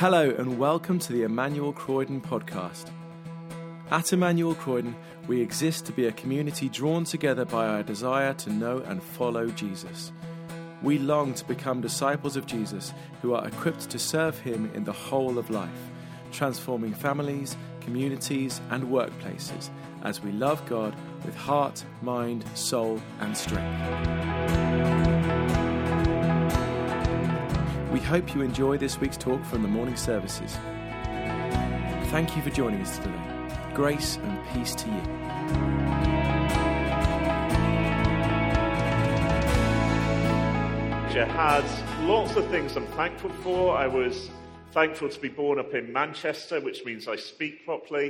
Hello and welcome to the Emmanuel Croydon podcast. At Emmanuel Croydon, we exist to be a community drawn together by our desire to know and follow Jesus. We long to become disciples of Jesus who are equipped to serve him in the whole of life, transforming families, communities and workplaces as we love God with heart, mind, soul and strength. We hope you enjoy this week's talk from the morning services. Thank you for joining us today. Grace and peace to you. Has lots of things I'm thankful for. I was thankful to be born up in Manchester, which means I speak properly.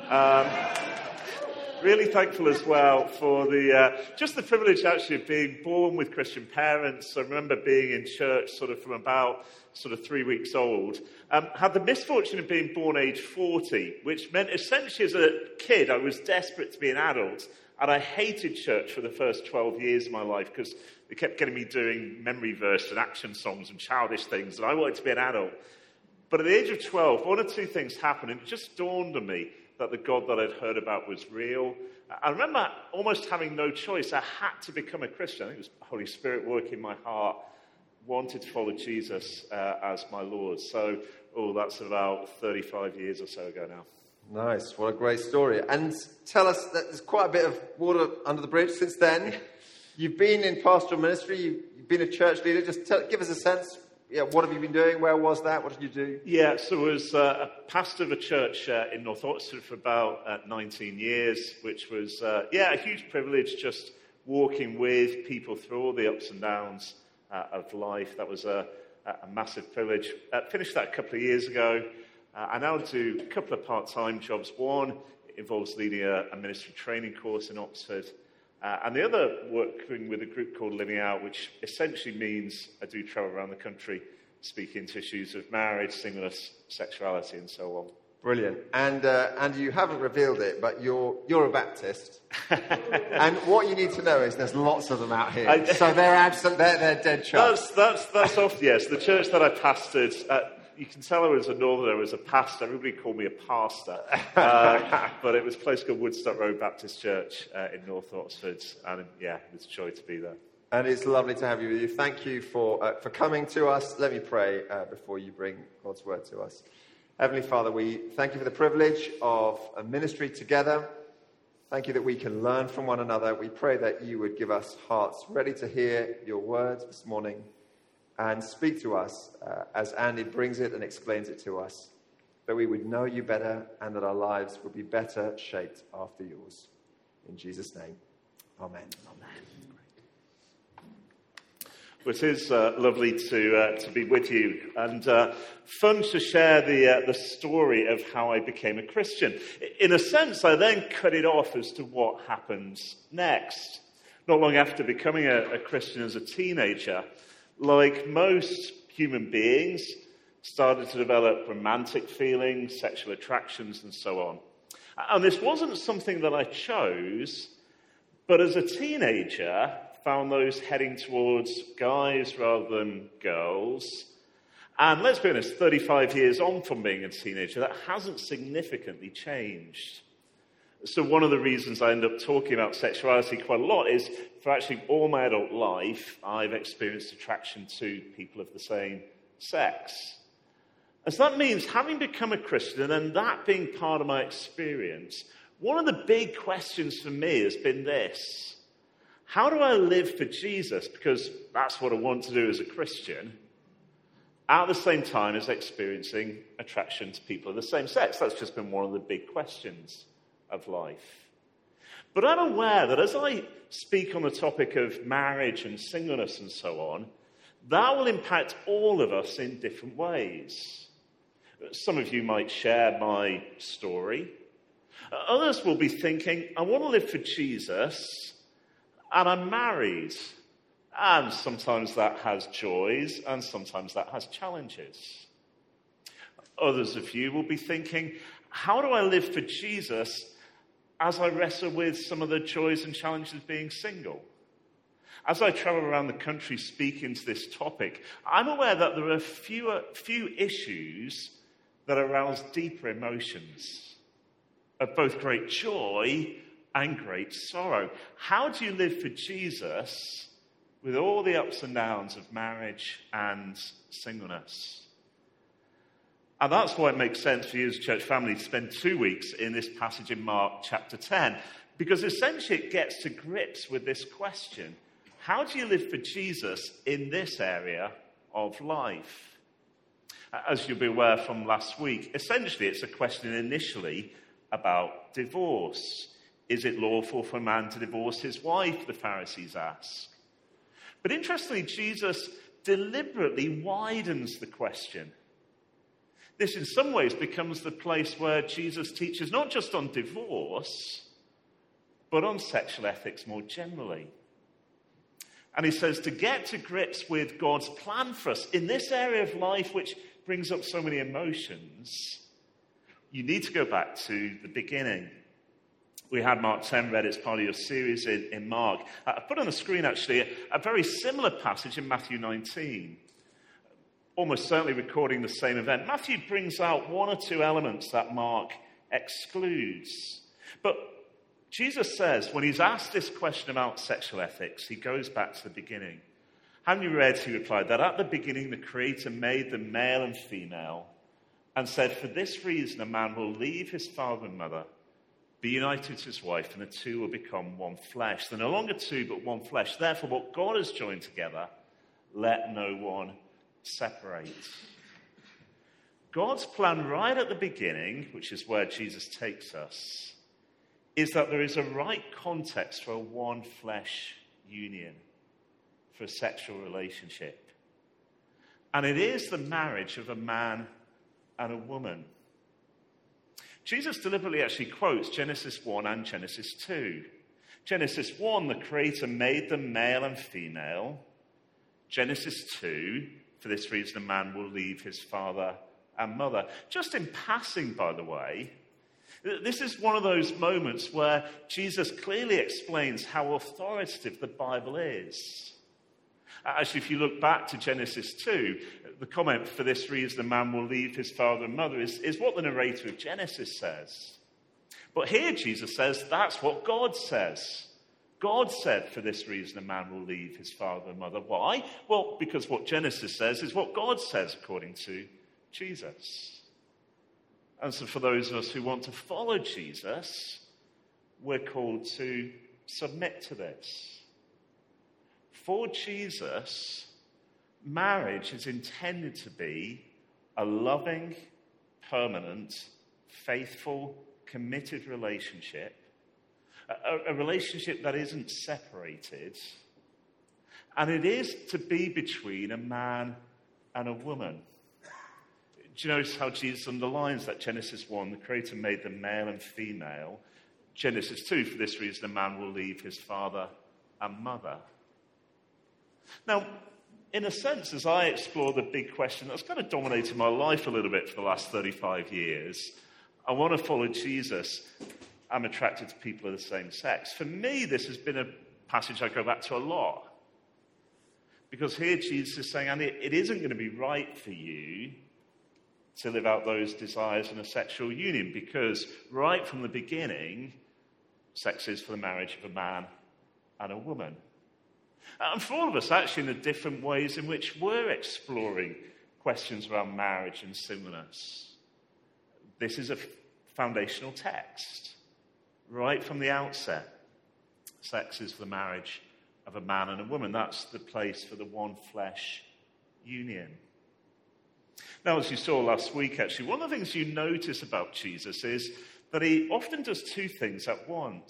Really thankful as well for just the privilege actually of being born with Christian parents. I remember being in church from about 3 weeks old. Had the misfortune of being born age 40, which meant essentially as a kid I was desperate to be an adult. And I hated church for the first 12 years of my life because they kept getting me doing memory verse and action songs and childish things, and I wanted to be an adult. But at the age of 12, one or two things happened, and it just dawned on me that the God that I'd heard about was real. I remember almost having no choice. I had to become a Christian. I think it was the Holy Spirit working in my heart, wanted to follow Jesus as my Lord. So, that's about 35 years or so ago now. Nice. What a great story. And tell us that there's quite a bit of water under the bridge since then. You've been in pastoral ministry. You've been a church leader. Just give us a sense. Yeah, what have you been doing? Where was that? What did you do? Yeah, so I was a pastor of a church in North Oxford for about 19 years, which was, a huge privilege, just walking with people through all the ups and downs of life. That was a massive privilege. Finished that a couple of years ago. I now do a couple of part-time jobs. One involves leading a ministry training course in Oxford. And the other, working with a group called Living Out, which essentially means I do travel around the country speaking to issues of marriage, singleness, sexuality, and so on. Brilliant. And you haven't revealed it, but you're a Baptist. And what you need to know is there's lots of them out here. So they're dead chuffed. That's off, yes. The church that I pastored, you can tell I was a northerner, I was a pastor. Everybody called me a pastor. But it was a place called Woodstock Road Baptist Church in North Oxford. And it's a joy to be there. And it's lovely to have you with you. Thank you for coming to us. Let me pray before you bring God's word to us. Heavenly Father, we thank you for the privilege of a ministry together. Thank you that we can learn from one another. We pray that you would give us hearts ready to hear your words this morning and speak to us as Andy brings it and explains it to us, that we would know you better and that our lives would be better shaped after yours. In Jesus' name, amen. Amen. Well, it is lovely to be with you and fun to share the story of how I became a Christian. In a sense, I then cut it off as to what happens next. Not long after becoming a Christian as a teenager, like most human beings, started to develop romantic feelings, sexual attractions, and so on. And this wasn't something that I chose, but as a teenager, found those heading towards guys rather than girls. And let's be honest, 35 years on from being a teenager, that hasn't significantly changed. So one of the reasons I end up talking about sexuality quite a lot is for actually all my adult life, I've experienced attraction to people of the same sex. And so that means having become a Christian and that being part of my experience, one of the big questions for me has been this: how do I live for Jesus? Because that's what I want to do as a Christian, at the same time as experiencing attraction to people of the same sex. That's just been one of the big questions of life. But I'm aware that as I speak on the topic of marriage and singleness and so on, that will impact all of us in different ways. Some of you might share my story. Others will be thinking, I want to live for Jesus, and I'm married. And sometimes that has joys, and sometimes that has challenges. Others of you will be thinking, how do I live for Jesus as I wrestle with some of the joys and challenges of being single? As I travel around the country speaking to this topic, I'm aware that there are few issues that arouse deeper emotions of both great joy and great sorrow. How do you live for Jesus with all the ups and downs of marriage and singleness? And that's why it makes sense for you as a church family to spend 2 weeks in this passage in Mark chapter 10, because essentially it gets to grips with this question. How do you live for Jesus in this area of life? As you'll be aware from last week, essentially it's a question initially about divorce. Is it lawful for a man to divorce his wife, the Pharisees ask. But interestingly, Jesus deliberately widens the question. This in some ways becomes the place where Jesus teaches not just on divorce, but on sexual ethics more generally. And he says to get to grips with God's plan for us in this area of life which brings up so many emotions, you need to go back to the beginning. We had Mark 10 read, it's part of your series in Mark. I put on the screen actually a very similar passage in Matthew 19. Almost certainly recording the same event. Matthew brings out one or two elements that Mark excludes. But Jesus says, when he's asked this question about sexual ethics, he goes back to the beginning. Haven't you read, he replied, that at the beginning the Creator made them male and female and said, for this reason a man will leave his father and mother, be united to his wife, and the two will become one flesh. They're no longer two, but one flesh. Therefore, what God has joined together, let no one separate. God's plan right at the beginning, which is where Jesus takes us, is that there is a right context for a one flesh union, for a sexual relationship. And it is the marriage of a man and a woman. Jesus deliberately actually quotes Genesis 1 and Genesis 2. Genesis 1, the Creator made them male and female. Genesis 2, for this reason a man will leave his father and mother. Just in passing, by the way, this is one of those moments where Jesus clearly explains how authoritative the Bible is. Actually, if you look back to Genesis 2, the comment, for this reason a man will leave his father and mother, is what the narrator of Genesis says. But here Jesus says that's what God says. God said, for this reason a man will leave his father and mother. Why? Well, because what Genesis says is what God says according to Jesus. And so for those of us who want to follow Jesus, we're called to submit to this. For Jesus, marriage is intended to be a loving, permanent, faithful, committed relationship. A relationship that isn't separated. And it is to be between a man and a woman. Do you notice how Jesus underlines that? Genesis 1, the Creator made them male and female. Genesis 2, for this reason a man will leave his father and mother. Now, in a sense, as I explore the big question that's kind of dominated my life a little bit for the last 35 years, I want to follow Jesus. I'm attracted to people of the same sex. For me, this has been a passage I go back to a lot. Because here Jesus is saying, and it isn't going to be right for you to live out those desires in a sexual union, because right from the beginning, sex is for the marriage of a man and a woman. And for all of us, actually, in the different ways in which we're exploring questions around marriage and singleness, this is a foundational text. Right from the outset, sex is for the marriage of a man and a woman. That's the place for the one flesh union. Now, as you saw last week, actually, one of the things you notice about Jesus is that he often does two things at once.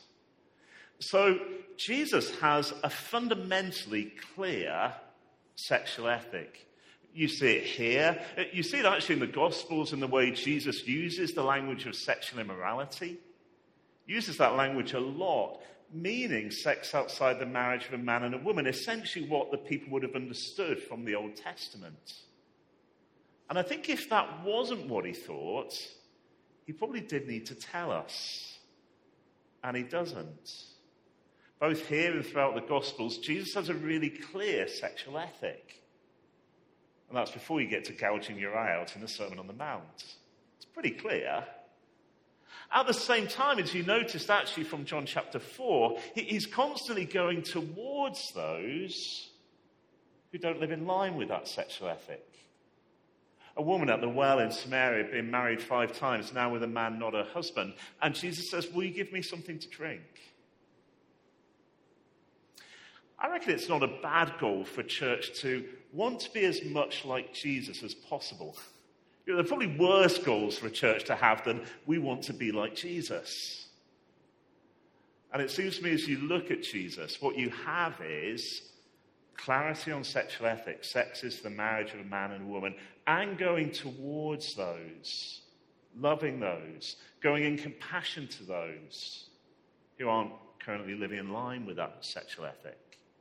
So, Jesus has a fundamentally clear sexual ethic. You see it here. You see it actually in the Gospels in the way Jesus uses the language of sexual immorality. Uses that language a lot, meaning sex outside the marriage of a man and a woman, essentially what the people would have understood from the Old Testament. And I think if that wasn't what he thought, he probably did need to tell us. And he doesn't. Both here and throughout the Gospels, Jesus has a really clear sexual ethic. And that's before you get to gouging your eye out in the Sermon on the Mount. It's pretty clear. At the same time, as you noticed actually from John chapter 4, he's constantly going towards those who don't live in line with that sexual ethic. A woman at the well in Samaria had been married 5 times, now with a man not her husband. And Jesus says, will you give me something to drink? I reckon it's not a bad goal for a church to want to be as much like Jesus as possible. There are probably worse goals for a church to have than we want to be like Jesus. And it seems to me as you look at Jesus, what you have is clarity on sexual ethics. Sex is the marriage of a man and a woman, and going towards those, loving those, going in compassion to those who aren't currently living in line with that sexual ethic.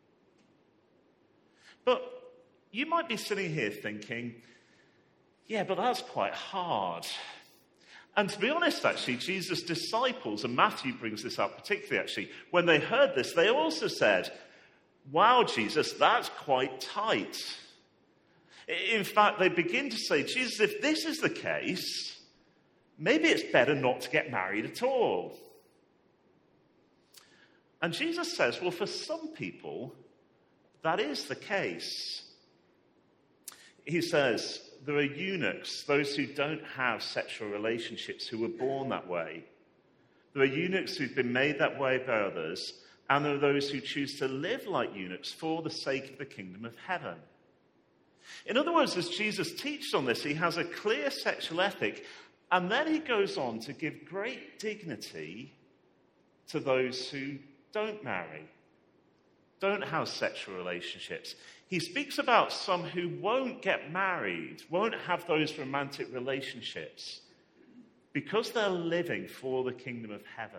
But you might be sitting here thinking, yeah, but that's quite hard. And to be honest, actually, Jesus' disciples, and Matthew brings this up particularly, actually, when they heard this, they also said, wow, Jesus, that's quite tight. In fact, they begin to say, Jesus, if this is the case, maybe it's better not to get married at all. And Jesus says, well, for some people, that is the case. He says, there are eunuchs, those who don't have sexual relationships, who were born that way. There are eunuchs who've been made that way by others, and there are those who choose to live like eunuchs for the sake of the kingdom of heaven. In other words, as Jesus teaches on this, he has a clear sexual ethic, and then he goes on to give great dignity to those who don't marry, don't have sexual relationships. He speaks about some who won't get married, won't have those romantic relationships, because they're living for the kingdom of heaven.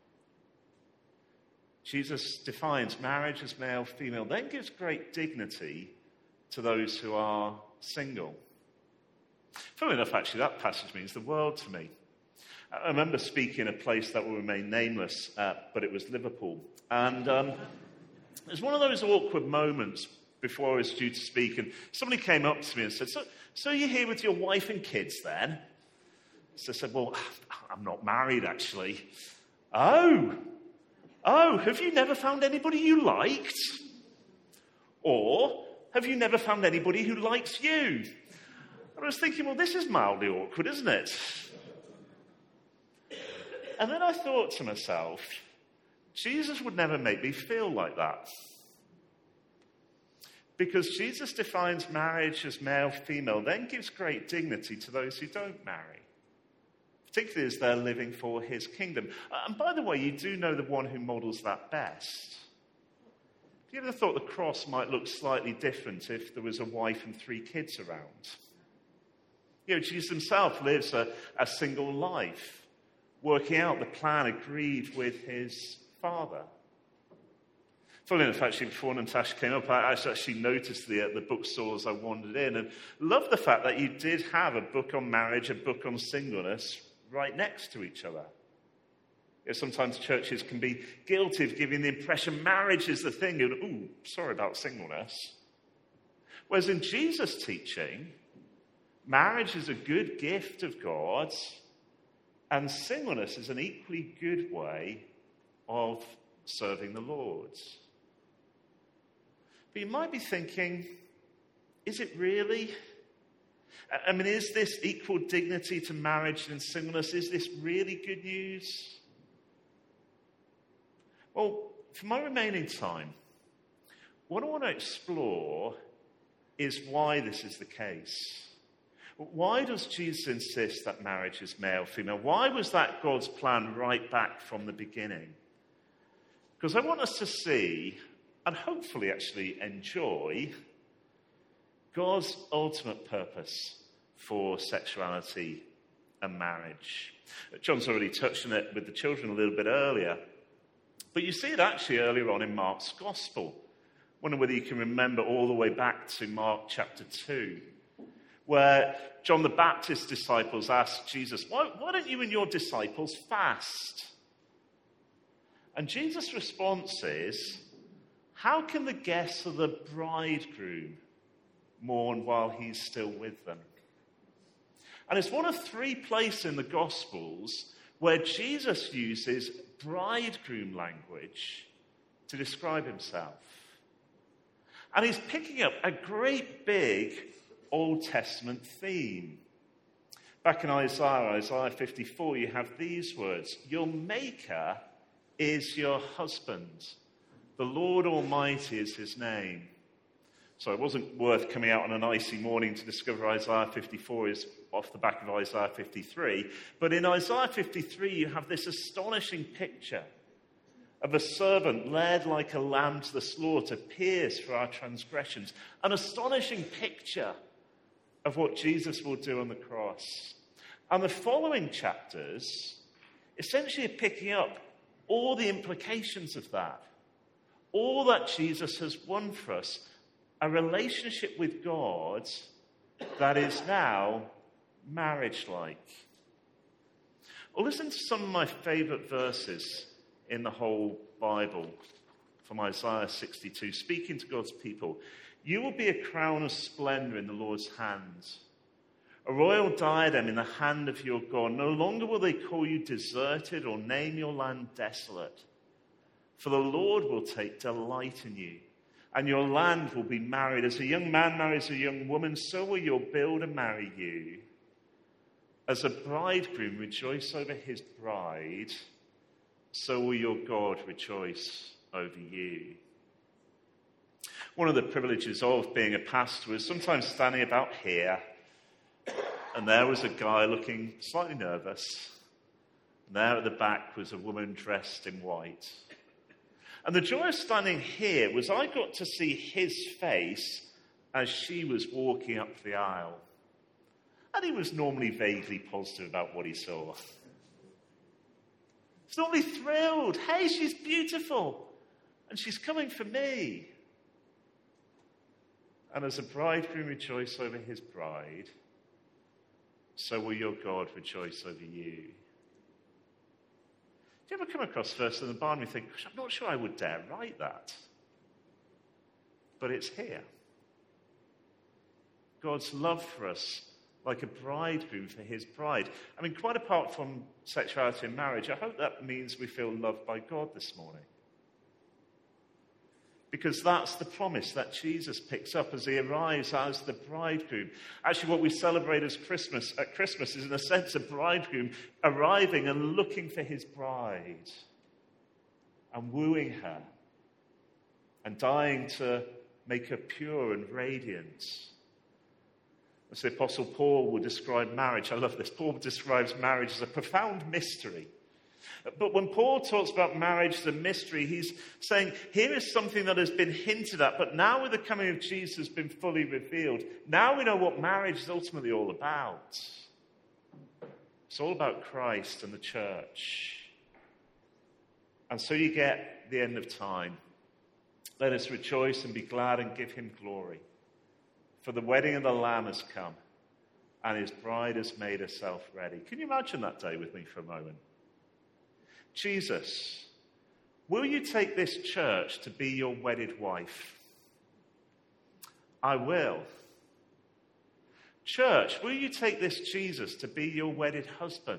Jesus defines marriage as male, female, then gives great dignity to those who are single. Funnily enough, actually, that passage means the world to me. I remember speaking in a place that will remain nameless, but it was Liverpool. And it was one of those awkward moments before I was due to speak, and somebody came up to me and said, so you're here with your wife and kids then? So I said, well, I'm not married, actually. Oh, have you never found anybody you liked? Or have you never found anybody who likes you? And I was thinking, well, this is mildly awkward, isn't it? And then I thought to myself, Jesus would never make me feel like that. Because Jesus defines marriage as male, female, then gives great dignity to those who don't marry, particularly as they're living for his kingdom. And by the way, you do know the one who models that best. Have you ever thought the cross might look slightly different if there was a wife and 3 kids around? You know, Jesus himself lives a single life, working out the plan agreed with his Father. Funnily enough, actually, before Natasha came up, I actually noticed the bookstores I wandered in, and loved the fact that you did have a book on marriage, a book on singleness, right next to each other. You know, sometimes churches can be guilty of giving the impression marriage is the thing, and ooh, sorry about singleness. Whereas in Jesus' teaching, marriage is a good gift of God, and singleness is an equally good way of serving the Lord. But you might be thinking, is it really? I mean, is this equal dignity to marriage and singleness? Is this really good news? Well, for my remaining time, what I want to explore is why this is the case. Why does Jesus insist that marriage is male, female? Why was that God's plan right back from the beginning? Because I want us to see, and hopefully actually enjoy, God's ultimate purpose for sexuality and marriage. John's already touched on it with the children a little bit earlier. But you see it actually earlier on in Mark's Gospel. I wonder whether you can remember all the way back to Mark chapter 2, where John the Baptist's disciples asked Jesus, why don't you and your disciples fast? And Jesus' response is, how can the guests of the bridegroom mourn while he's still with them. And it's one of three places in the Gospels where Jesus uses bridegroom language to describe himself. And he's picking up a great big Old Testament theme. Back in Isaiah 54, you have these words: your maker is your husband. The Lord Almighty is his name. So it wasn't worth coming out on an icy morning to discover Isaiah 54 is off the back of Isaiah 53. But in Isaiah 53, you have this astonishing picture of a servant led like a lamb to the slaughter, pierced for our transgressions. An astonishing picture of what Jesus will do on the cross. And the following chapters essentially are picking up all the implications of that. All that Jesus has won for us. A relationship with God that is now marriage-like. Well, listen to some of my favourite verses in the whole Bible from Isaiah 62, speaking to God's people. You will be a crown of splendour in the Lord's hands, a royal diadem in the hand of your God. No longer will they call you deserted or name your land desolate, for the Lord will take delight in you, and your land will be married. As a young man marries a young woman, so will your builder marry you. As a bridegroom rejoice over his bride, so will your God rejoice over you. One of the privileges of being a pastor was sometimes standing about here, and there was a guy looking slightly nervous, and there at the back was a woman dressed in white. And the joy of standing here was I got to see his face as she was walking up the aisle. And he was normally vaguely positive about what he saw. He's normally thrilled. Hey, she's beautiful. And she's coming for me. And as a bridegroom rejoice over his bride, so will your God rejoice over you. Do you ever come across verse in the Bible and you think, I'm not sure I would dare write that? But it's here. God's love for us, like a bridegroom for his bride. I mean, quite apart from sexuality and marriage, I hope that means we feel loved by God this morning. Because that's the promise that Jesus picks up as he arrives as the bridegroom. Actually, what we celebrate at Christmas is, in a sense, a bridegroom arriving and looking for his bride and wooing her and dying to make her pure and radiant. As the Apostle Paul would describe marriage, I love this. Paul describes marriage as a profound mystery. But when Paul talks about marriage as a mystery, he's saying, here is something that has been hinted at, but now with the coming of Jesus has been fully revealed. Now we know what marriage is ultimately all about. It's all about Christ and the church. And so you get the end of time. Let us rejoice and be glad and give him glory. For the wedding of the Lamb has come, and his bride has made herself ready. Can you imagine that day with me for a moment? Jesus, will you take this church to be your wedded wife? I will. Church, will you take this Jesus to be your wedded husband?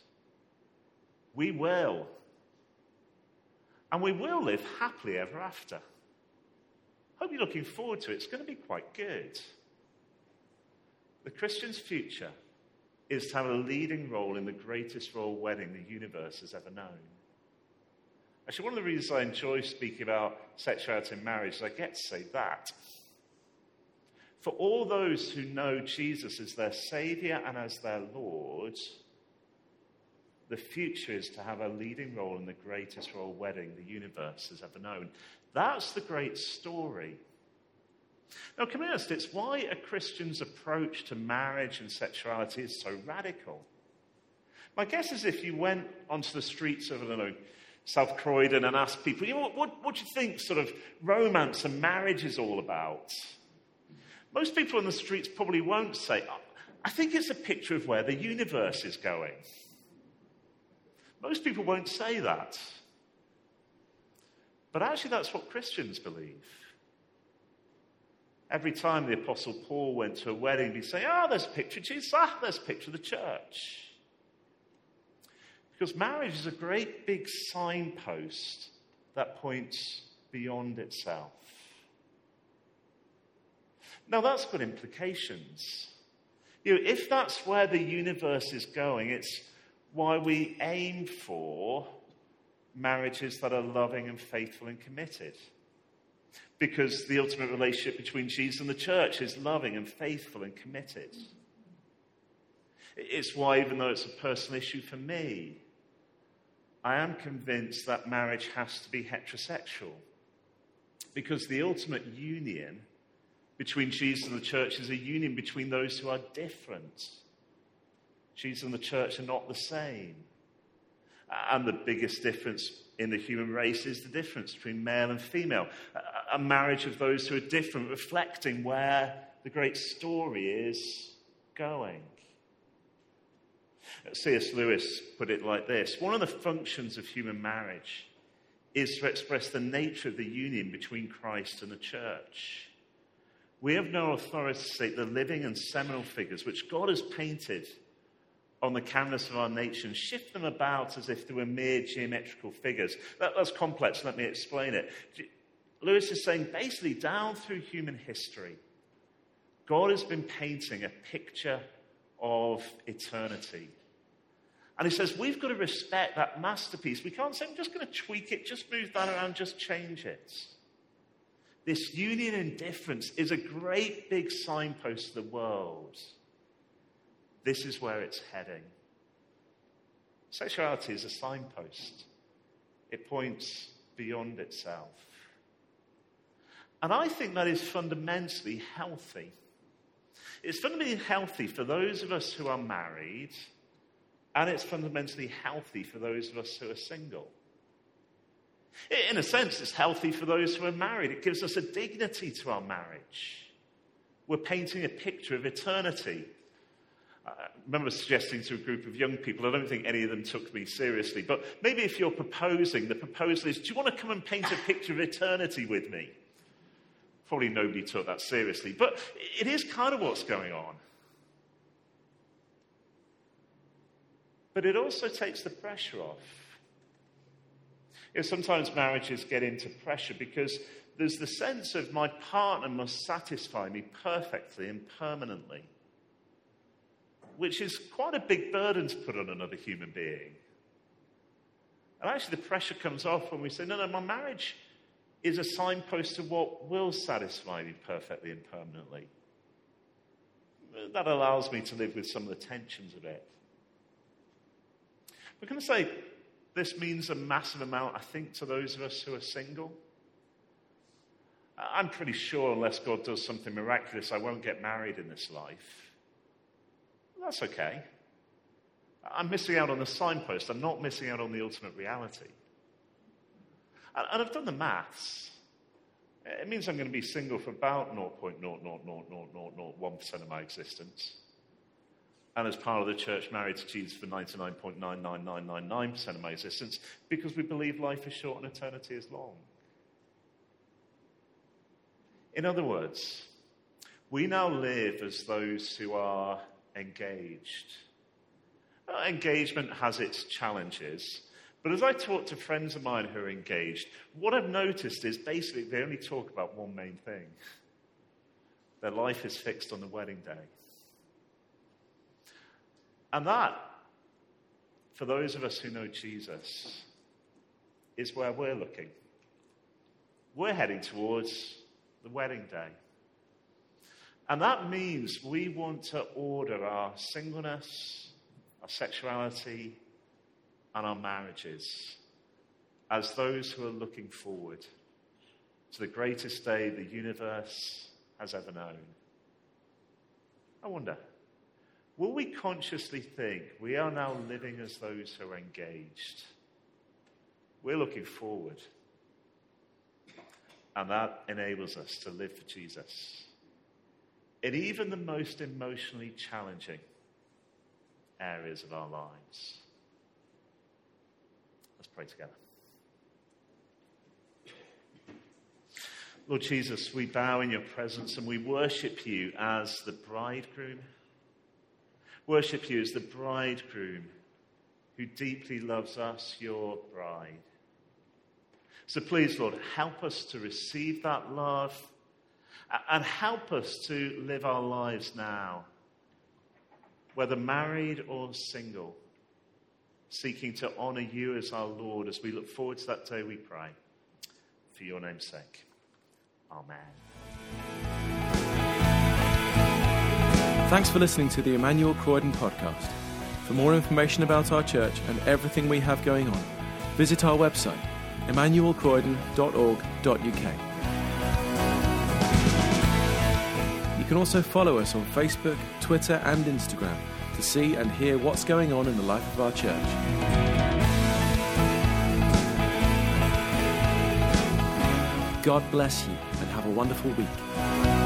We will. And we will live happily ever after. Hope you're looking forward to it. It's going to be quite good. The Christian's future is to have a leading role in the greatest royal wedding the universe has ever known. Actually, one of the reasons I enjoy speaking about sexuality and marriage is I get to say that. For all those who know Jesus as their Saviour and as their Lord, the future is to have a leading role in the greatest royal wedding the universe has ever known. That's the great story. Now, can I be honest, it's why a Christian's approach to marriage and sexuality is so radical. My guess is if you went onto the streets of, I don't know, South Croydon and asked people, what do you think sort of romance and marriage is all about? Most people on the streets probably won't say, I think it's a picture of where the universe is going. Most people won't say that. But actually, that's what Christians believe. Every time the Apostle Paul went to a wedding, he'd say, there's a picture of Jesus. There's a picture of the church. Because marriage is a great big signpost that points beyond itself. Now, that's got implications. If that's where the universe is going, it's why we aim for marriages that are loving and faithful and committed. Because the ultimate relationship between Jesus and the church is loving and faithful and committed. It's why, even though it's a personal issue for me, I am convinced that marriage has to be heterosexual. Because the ultimate union between Jesus and the church is a union between those who are different. Jesus and the church are not the same. And the biggest difference in the human race is the difference between male and female. A marriage of those who are different, reflecting where the great story is going. C.S. Lewis put it like this: one of the functions of human marriage is to express the nature of the union between Christ and the church. We have no authority to say the living and seminal figures which God has painted on the canvas of our nature and shift them about as if they were mere geometrical figures. That's complex, let me explain it. Lewis is saying basically down through human history, God has been painting a picture of eternity. And he says we've got to respect that masterpiece. We can't say I'm just going to tweak it, just move that around, just change it. This union in difference is a great big signpost to the world. This is where it's heading. Sexuality is a signpost. It points beyond itself. And I think that is fundamentally healthy. It's fundamentally healthy for those of us who are married, and it's fundamentally healthy for those of us who are single. In a sense, it's healthy for those who are married. It gives us a dignity to our marriage. We're painting a picture of eternity. I remember suggesting to a group of young people, I don't think any of them took me seriously, but maybe if you're proposing, the proposal is, do you want to come and paint a picture of eternity with me? Probably nobody took that seriously, but it is kind of what's going on. But it also takes the pressure off. Sometimes marriages get into pressure because there's the sense of my partner must satisfy me perfectly and permanently, which is quite a big burden to put on another human being. And actually the pressure comes off when we say, no, my marriage is a signpost to what will satisfy me perfectly and permanently. That allows me to live with some of the tensions of it. We're going to say this means a massive amount, I think, to those of us who are single. I'm pretty sure unless God does something miraculous, I won't get married in this life. That's okay. I'm missing out on the signpost. I'm not missing out on the ultimate reality. And I've done the maths. It means I'm going to be single for about 0.00001% of my existence. And as part of the church, married to Jesus for 99.99999% of my existence, because we believe life is short and eternity is long. In other words, we now live as those who are engaged. Engagement has its challenges, but as I talk to friends of mine who are engaged, what I've noticed is basically they only talk about one main thing. Their life is fixed on the wedding day. And that, for those of us who know Jesus, is where we're looking. We're heading towards the wedding day. And that means we want to order our singleness, our sexuality, and our marriages as those who are looking forward to the greatest day the universe has ever known. I wonder, will we consciously think we are now living as those who are engaged? We're looking forward. And that enables us to live for Jesus in even the most emotionally challenging areas of our lives. Let's pray together. Lord Jesus, we bow in your presence and we worship you as the bridegroom. Worship you as the bridegroom who deeply loves us, your bride. So please, Lord, help us to receive that love and help us to live our lives now, whether married or single, seeking to honor you as our Lord as we look forward to that day, we pray. For your name's sake. Amen. Thanks for listening to the Emmanuel Croydon podcast. For more information about our church and everything we have going on, visit our website, emmanuelcroydon.org.uk. You can also follow us on Facebook, Twitter and Instagram to see and hear what's going on in the life of our church. God bless you and have a wonderful week.